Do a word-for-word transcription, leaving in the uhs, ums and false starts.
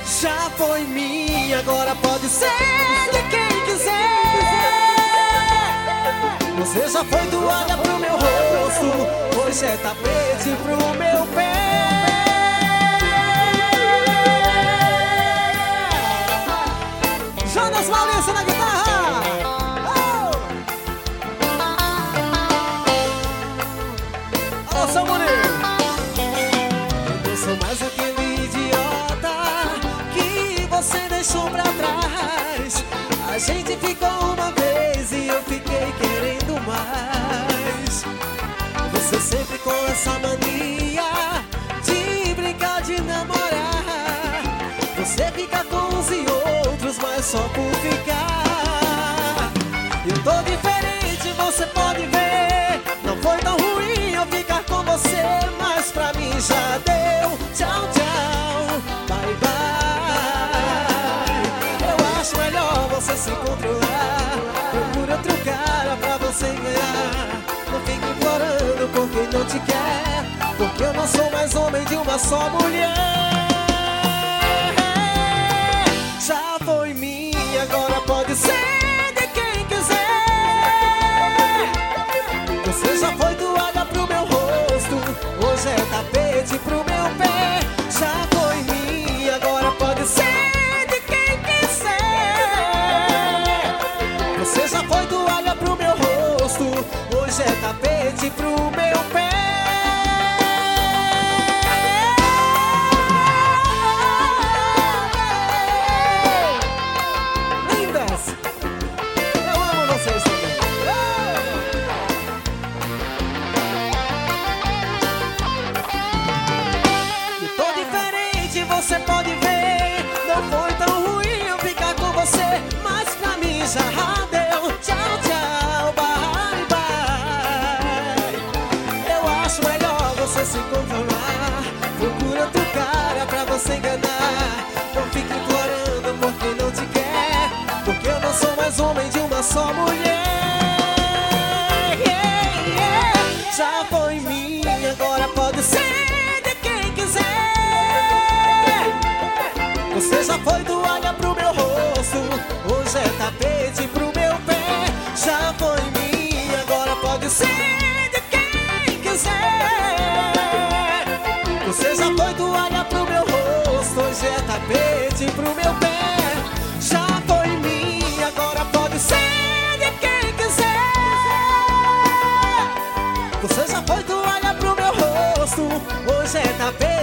Já foi minha, agora pode ser de quem quiser. Você já foi toalha pro meu rosto, hoje é tapete pro meu pé. Jonas Maurício na guitarra. Oh! Alô, São Murilo. Eu não sou mais aquele idiota que você deixou pra trás. A gente ficou uma vez e eu fiquei querendo mais. Você sempre com essa mania de brincar, de namorar. Você fica com uns e outros, mas só por ficar. Eu tô diferente, você pode ver. Não foi tão ruim eu ficar com você, mas pra mim já deu. Tchau, tchau, bye, bye. Eu acho melhor você se controlar. Procura outro cara pra você ganhar. Não fique implorando por quem não te quer, porque eu não sou mais homem de uma só mulher. Já foi minha, agora pode ser de quem quiser. Você já foi toalha pro meu rosto, hoje é tapete pro meu pé. Já foi minha, agora pode ser de quem quiser. Você já foi toalha pro meu rosto, hoje é tapete pro meu pé. Você pode ver, não foi tão ruim eu ficar com você, mas pra mim já deu. Tchau, tchau, bye, bye. Eu acho melhor você se controlar. Procura outro cara pra você enganar. Não fique implorando por quem não te quer, porque eu não sou mais homem de uma só mulher. Yeah, yeah. Já foi minha, agora pode ser de quem quiser. Você já foi toalha pro meu rosto, hoje é tapete pro meu pé. Já foi minha, agora pode ser de quem quiser. Você já foi toalha pro meu rosto, hoje é tapete pro meu pé. Já foi minha, agora pode ser de quem quiser. Você já foi toalha pro meu rosto, hoje é tapete.